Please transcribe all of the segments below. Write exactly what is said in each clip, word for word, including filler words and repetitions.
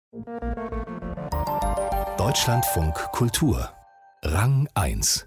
Deutschlandfunk Kultur Rang eins.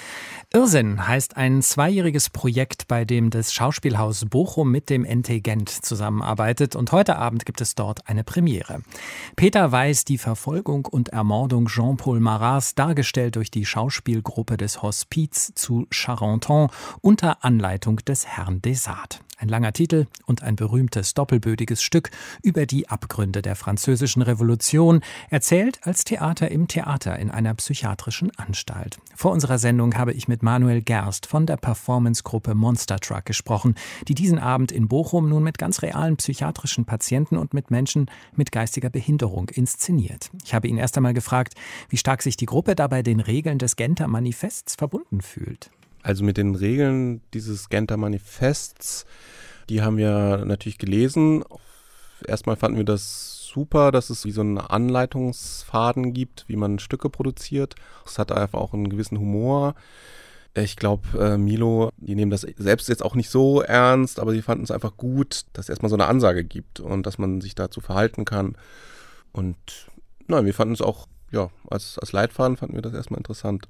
Irrsinn heißt ein zweijähriges Projekt, bei dem das Schauspielhaus Bochum mit dem N T Gent zusammenarbeitet. Und heute Abend gibt es dort eine Premiere. Peter Weiß, die Verfolgung und Ermordung Jean-Paul Marats, dargestellt durch die Schauspielgruppe des Hospiz zu Charenton unter Anleitung des Herrn Desart. Ein langer Titel und ein berühmtes doppelbödiges Stück über die Abgründe der Französischen Revolution, erzählt als Theater im Theater in einer psychiatrischen Anstalt. Vor unserer Sendung habe ich mit Manuel Gerst von der Performancegruppe Monster Truck gesprochen, die diesen Abend in Bochum nun mit ganz realen psychiatrischen Patienten und mit Menschen mit geistiger Behinderung inszeniert. Ich habe ihn erst einmal gefragt, wie stark sich die Gruppe dabei den Regeln des Genter Manifests verbunden fühlt. Also mit den Regeln dieses Genter Manifests, die haben wir natürlich gelesen. Erstmal fanden wir das super, dass es wie so einen Anleitungsfaden gibt, wie man Stücke produziert. Es hat einfach auch einen gewissen Humor. Ich glaube, äh, Milo, die nehmen das selbst jetzt auch nicht so ernst, aber sie fanden es einfach gut, dass es erstmal so eine Ansage gibt und dass man sich dazu verhalten kann. Und nein, wir fanden es auch, ja, als, als Leitfaden fanden wir das erstmal interessant.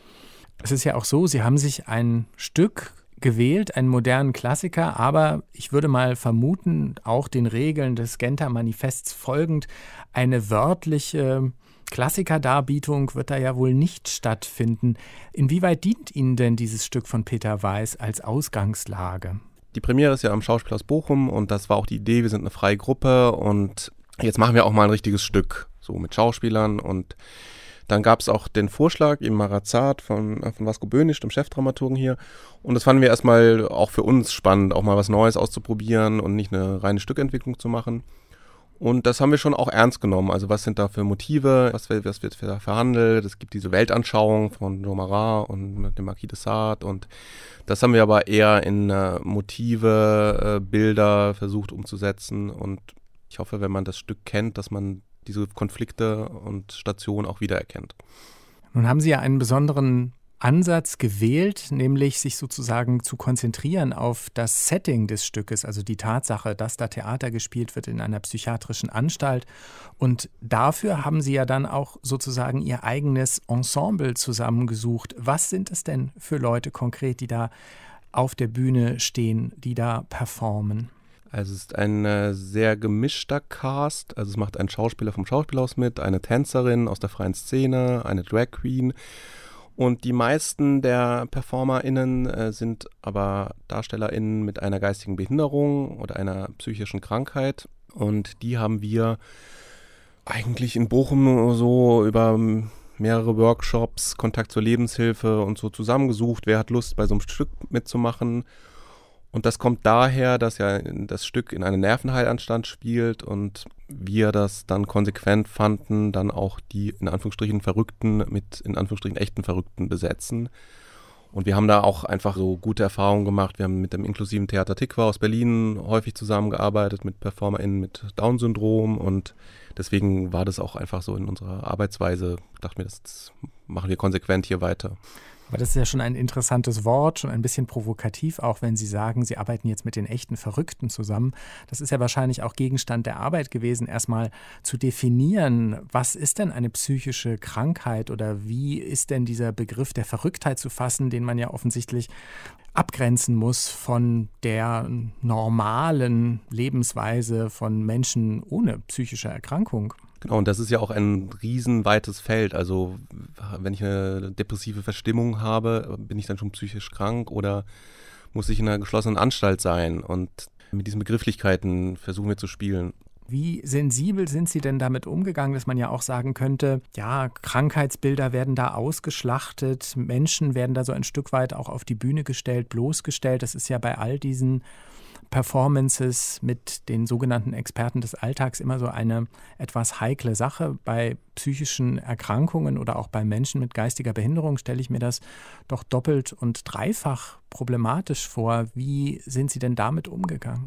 Es ist ja auch so, Sie haben sich ein Stück gewählt, einen modernen Klassiker, aber ich würde mal vermuten, auch den Regeln des Genter Manifests folgend, eine wörtliche Klassikerdarbietung wird da ja wohl nicht stattfinden. Inwieweit dient Ihnen denn dieses Stück von Peter Weiß als Ausgangslage? Die Premiere ist ja am Schauspielhaus Bochum und das war auch die Idee, wir sind eine freie Gruppe und jetzt machen wir auch mal ein richtiges Stück, so mit Schauspielern. Und dann gab es auch den Vorschlag, eben Marazat von, von Vasco Böhnisch, dem Chefdramaturgen hier. Und das fanden wir erstmal auch für uns spannend, auch mal was Neues auszuprobieren und nicht eine reine Stückentwicklung zu machen. Und das haben wir schon auch ernst genommen. Also was sind da für Motive, was, was wird da verhandelt? Es gibt diese Weltanschauung von Jean Marat und dem Marquis de Sade. Und das haben wir aber eher in äh, Motive, äh, Bilder versucht umzusetzen. Und ich hoffe, wenn man das Stück kennt, dass man diese Konflikte und Stationen auch wiedererkennt. Nun haben Sie ja einen besonderen Ansatz gewählt, nämlich sich sozusagen zu konzentrieren auf das Setting des Stückes, also die Tatsache, dass da Theater gespielt wird in einer psychiatrischen Anstalt. Und dafür haben Sie ja dann auch sozusagen Ihr eigenes Ensemble zusammengesucht. Was sind es denn für Leute konkret, die da auf der Bühne stehen, die da performen? Also es ist ein äh, sehr gemischter Cast. Also es macht ein Schauspieler vom Schauspielhaus mit, eine Tänzerin aus der freien Szene, eine Drag Queen. Und die meisten der PerformerInnen äh, sind aber DarstellerInnen mit einer geistigen Behinderung oder einer psychischen Krankheit. Und die haben wir eigentlich in Bochum so über mehrere Workshops, Kontakt zur Lebenshilfe und so zusammengesucht. Wer hat Lust, bei so einem Stück mitzumachen? Und das kommt daher, dass ja das Stück in einer Nervenheilanstalt spielt und wir das dann konsequent fanden, dann auch die in Anführungsstrichen Verrückten mit in Anführungsstrichen echten Verrückten besetzen. Und wir haben da auch einfach so gute Erfahrungen gemacht. Wir haben mit dem inklusiven Theater Tikva aus Berlin häufig zusammengearbeitet, mit PerformerInnen mit Down-Syndrom und deswegen war das auch einfach so in unserer Arbeitsweise. Ich dachte mir, das machen wir konsequent hier weiter. Aber das ist ja schon ein interessantes Wort, schon ein bisschen provokativ, auch wenn Sie sagen, Sie arbeiten jetzt mit den echten Verrückten zusammen. Das ist ja wahrscheinlich auch Gegenstand der Arbeit gewesen, erstmal zu definieren, was ist denn eine psychische Krankheit oder wie ist denn dieser Begriff der Verrücktheit zu fassen, den man ja offensichtlich abgrenzen muss von der normalen Lebensweise von Menschen ohne psychische Erkrankung. Genau, und das ist ja auch ein riesenweites Feld. Also wenn ich eine depressive Verstimmung habe, bin ich dann schon psychisch krank oder muss ich in einer geschlossenen Anstalt sein? Und mit diesen Begrifflichkeiten versuchen wir zu spielen. Wie sensibel sind Sie denn damit umgegangen, dass man ja auch sagen könnte, ja, Krankheitsbilder werden da ausgeschlachtet, Menschen werden da so ein Stück weit auch auf die Bühne gestellt, bloßgestellt. Das ist ja bei all diesen Performances mit den sogenannten Experten des Alltags immer so eine etwas heikle Sache. Bei psychischen Erkrankungen oder auch bei Menschen mit geistiger Behinderung stelle ich mir das doch doppelt und dreifach problematisch vor. Wie sind Sie denn damit umgegangen?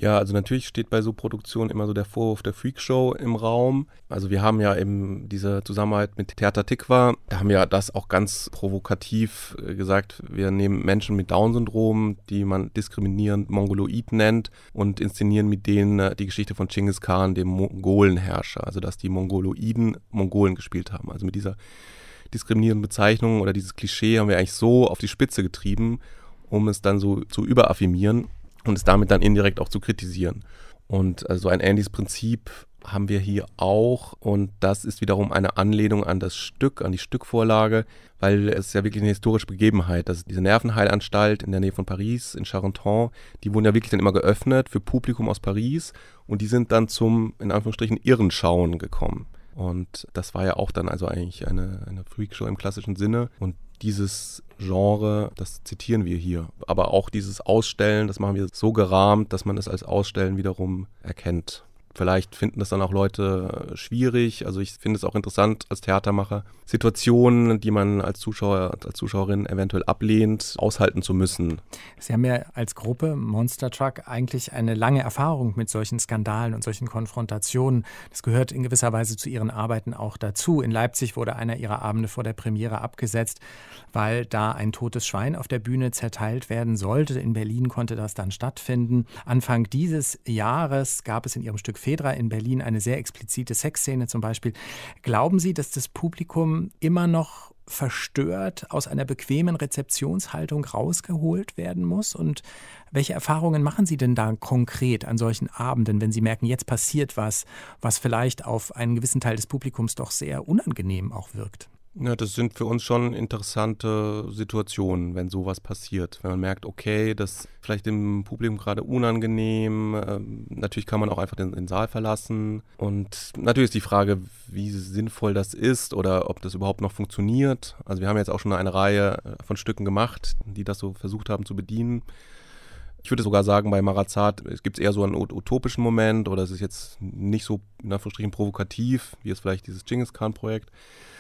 Ja, also natürlich steht bei so Produktionen immer so der Vorwurf der Freakshow im Raum. Also wir haben ja eben diese Zusammenarbeit mit Theater Tikva, da haben wir das auch ganz provokativ gesagt, wir nehmen Menschen mit Down-Syndrom, die man diskriminierend Mongoloid nennt und inszenieren mit denen die Geschichte von Genghis Khan, dem Mongolenherrscher, also dass die Mongoloiden Mongolen gespielt haben. Also mit dieser diskriminierenden Bezeichnung oder dieses Klischee haben wir eigentlich so auf die Spitze getrieben, um es dann so zu überaffirmieren und es damit dann indirekt auch zu kritisieren. Und also ein ähnliches Prinzip haben wir hier auch und das ist wiederum eine Anlehnung an das Stück, an die Stückvorlage, weil es ja wirklich eine historische Begebenheit, dass diese Nervenheilanstalt in der Nähe von Paris, in Charenton, die wurden ja wirklich dann immer geöffnet für Publikum aus Paris und die sind dann zum, in Anführungsstrichen, Irrenschauen gekommen. Und das war ja auch dann also eigentlich eine, eine Freakshow im klassischen Sinne. Und dieses Genre, das zitieren wir hier. Aber auch dieses Ausstellen, das machen wir so gerahmt, dass man es als Ausstellen wiederum erkennt. Vielleicht finden das dann auch Leute schwierig. Also ich finde es auch interessant als Theatermacher, Situationen, die man als Zuschauer, als Zuschauerin eventuell ablehnt, aushalten zu müssen. Sie haben ja als Gruppe Monster Truck eigentlich eine lange Erfahrung mit solchen Skandalen und solchen Konfrontationen. Das gehört in gewisser Weise zu Ihren Arbeiten auch dazu. In Leipzig wurde einer Ihrer Abende vor der Premiere abgesetzt, weil da ein totes Schwein auf der Bühne zerteilt werden sollte. In Berlin konnte das dann stattfinden. Anfang dieses Jahres gab es in Ihrem Stück Phaedra in Berlin eine sehr explizite Sexszene zum Beispiel. Glauben Sie, dass das Publikum immer noch verstört aus einer bequemen Rezeptionshaltung rausgeholt werden muss? Und welche Erfahrungen machen Sie denn da konkret an solchen Abenden, wenn Sie merken, jetzt passiert was, was vielleicht auf einen gewissen Teil des Publikums doch sehr unangenehm auch wirkt? Ja, das sind für uns schon interessante Situationen, wenn sowas passiert. Wenn man merkt, okay, das ist vielleicht dem Publikum gerade unangenehm. Ähm, natürlich kann man auch einfach den, den Saal verlassen. Und natürlich ist die Frage, wie sinnvoll das ist oder ob das überhaupt noch funktioniert. Also wir haben jetzt auch schon eine Reihe von Stücken gemacht, die das so versucht haben zu bedienen. Ich würde sogar sagen, bei Marazat gibt es eher so einen utopischen Moment oder es ist jetzt nicht so in Anführungsstrichen provokativ, wie es vielleicht dieses Genghis Khan-Projekt.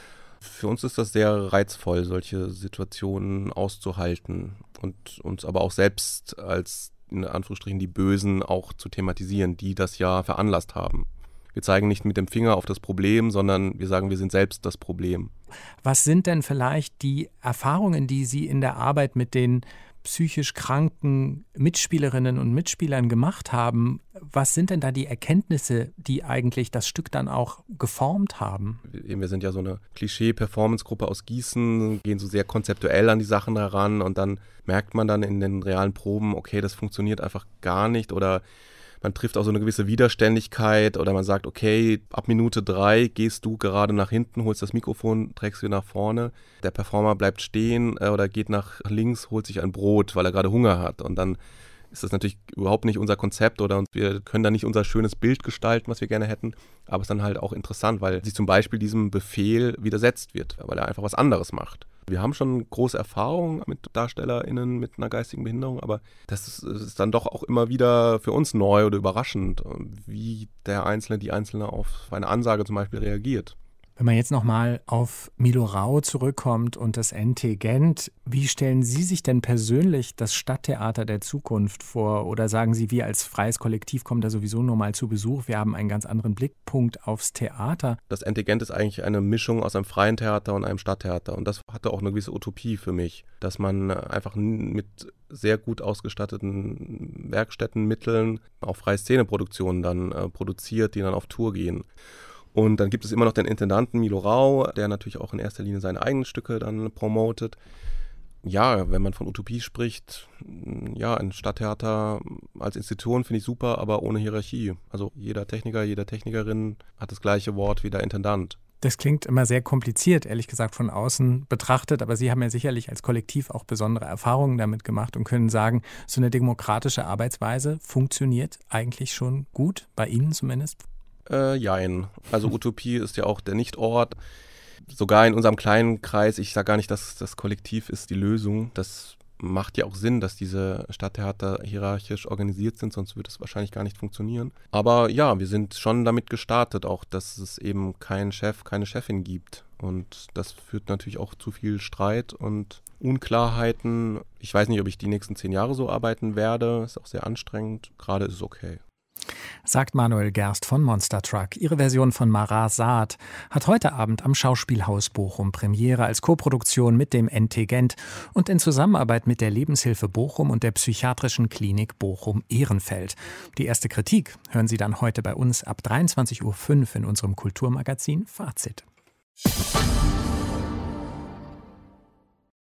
Für uns ist das sehr reizvoll, solche Situationen auszuhalten und uns aber auch selbst als in Anführungsstrichen die Bösen auch zu thematisieren, die das ja veranlasst haben. Wir zeigen nicht mit dem Finger auf das Problem, sondern wir sagen, wir sind selbst das Problem. Was sind denn vielleicht die Erfahrungen, die Sie in der Arbeit mit den psychisch kranken Mitspielerinnen und Mitspielern gemacht haben? Was sind denn da die Erkenntnisse, die eigentlich das Stück dann auch geformt haben? Wir sind ja so eine Klischee-Performance-Gruppe aus Gießen, gehen so sehr konzeptuell an die Sachen heran und dann merkt man dann in den realen Proben, okay, das funktioniert einfach gar nicht oder man trifft auch so eine gewisse Widerständigkeit oder man sagt, okay, ab Minute drei gehst du gerade nach hinten, holst das Mikrofon, trägst wieder nach vorne. Der Performer bleibt stehen äh, oder geht nach links, holt sich ein Brot, weil er gerade Hunger hat. Und dann ist das natürlich überhaupt nicht unser Konzept oder wir können da nicht unser schönes Bild gestalten, was wir gerne hätten. Aber es ist dann halt auch interessant, weil sich zum Beispiel diesem Befehl widersetzt wird, weil er einfach was anderes macht. Wir haben schon große Erfahrungen mit DarstellerInnen mit einer geistigen Behinderung, aber das ist, ist dann doch auch immer wieder für uns neu oder überraschend, wie der Einzelne, die Einzelne auf eine Ansage zum Beispiel reagiert. Wenn man jetzt nochmal auf Milo Rau zurückkommt und das N T Gent, wie stellen Sie sich denn persönlich das Stadttheater der Zukunft vor? Oder sagen Sie, wir als freies Kollektiv kommen da sowieso nur mal zu Besuch, wir haben einen ganz anderen Blickpunkt aufs Theater? Das N T Gent ist eigentlich eine Mischung aus einem freien Theater und einem Stadttheater und das hatte auch eine gewisse Utopie für mich, dass man einfach mit sehr gut ausgestatteten Werkstättenmitteln auch freie Szeneproduktionen dann äh, produziert, die dann auf Tour gehen. Und dann gibt es immer noch den Intendanten Milo Rau, der natürlich auch in erster Linie seine eigenen Stücke dann promotet. Ja, wenn man von Utopie spricht, ja, ein Stadttheater als Institution finde ich super, aber ohne Hierarchie. Also jeder Techniker, jede Technikerin hat das gleiche Wort wie der Intendant. Das klingt immer sehr kompliziert, ehrlich gesagt, von außen betrachtet. Aber Sie haben ja sicherlich als Kollektiv auch besondere Erfahrungen damit gemacht und können sagen, so eine demokratische Arbeitsweise funktioniert eigentlich schon gut, bei Ihnen zumindest. Äh, jein. Also Utopie ist ja auch der Nichtort. Sogar in unserem kleinen Kreis, ich sage gar nicht, dass das Kollektiv ist die Lösung. Das macht ja auch Sinn, dass diese Stadttheater hierarchisch organisiert sind, sonst würde es wahrscheinlich gar nicht funktionieren. Aber ja, wir sind schon damit gestartet, auch dass es eben keinen Chef, keine Chefin gibt. Und das führt natürlich auch zu viel Streit und Unklarheiten. Ich weiß nicht, ob ich die nächsten zehn Jahre so arbeiten werde. Ist auch sehr anstrengend. Gerade ist es okay. Sagt Manuel Gerst von Monster Truck. Ihre Version von Marat Saat hat heute Abend am Schauspielhaus Bochum Premiere als Koproduktion mit dem N T Gent und in Zusammenarbeit mit der Lebenshilfe Bochum und der Psychiatrischen Klinik Bochum-Ehrenfeld. Die erste Kritik hören Sie dann heute bei uns ab dreiundzwanzig Uhr fünf in unserem Kulturmagazin Fazit.